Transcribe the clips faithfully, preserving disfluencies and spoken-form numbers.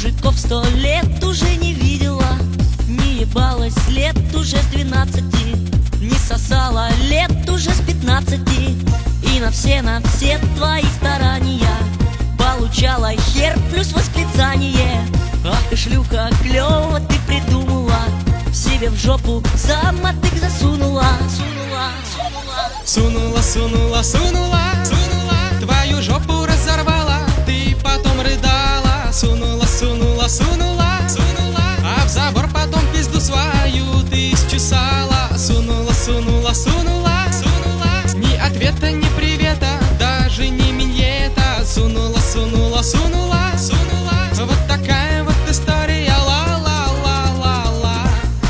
Мужиков сто лет уже не видела, не ебалась лет уже с двенадцати, не сосала лет уже с пятнадцати. И на все, на все твои старания получала хер плюс восклицание. Ах ты шлюха, клёво ты придумала, себе в жопу самотык засунула. Сунула, сунула, сунула, сунула, сунула, сунула, твою жопу разорвала, ты потом рыдала. Сунула, сунула, сунула, сунула, а в забор потом пизду свою ты счесала. Сунула, сунула, сунула, сунула, ни ответа, ни привета, даже ни миньета. Сунула, сунула, сунула, сунула, вот такая вот история. Ла-ла-ла-ла-ла.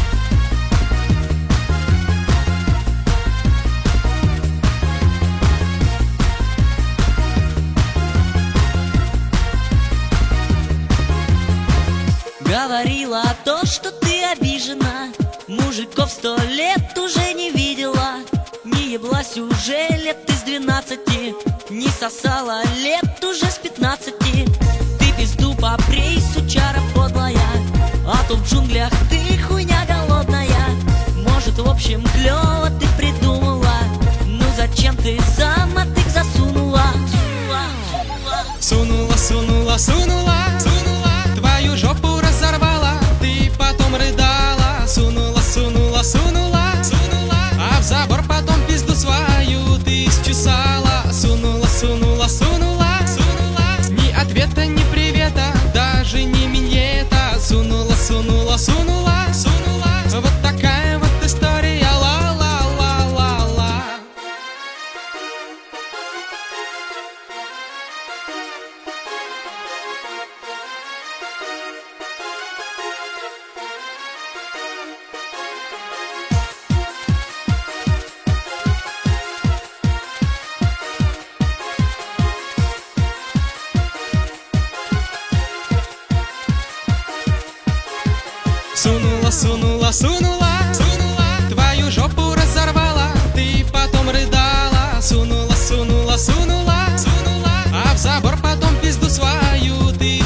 Говорила то, что ты обижена, мужиков сто лет уже не видела, не еблась уже лет ты с двенадцати, не сосала лет уже с пятнадцати. Ты пизду попрей, сучара подлая, а то в джунглях ты хуйня голодная. Может, в общем, клёво ты придумала, ну зачем ты самотык засунула? Сунула, сунула, сунула, сунула, твою жопу разорвала, ты потом рыдала. Сунула, сунула, сунула, сунула, а в забор потом пизду свою ты счесала. Сунула, сунула, сунула, сунула, ни ответа, ни привета, даже ни миньета. Сунула, сунула, сунула, сунула, вот такая вот история. Ла-ла-ла-ла-ла. Сунула, сунула, сунула, сунула, твою жопу разорвала, ты потом рыдала. Сунула, сунула, сунула, сунула, а в забор потом пизду свою ты